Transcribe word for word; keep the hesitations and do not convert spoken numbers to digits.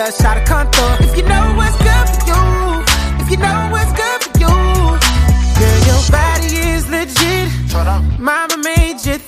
a shot of contour. If you know what's good for you, if you know what's good for you, girl, your body is legit. Mama made you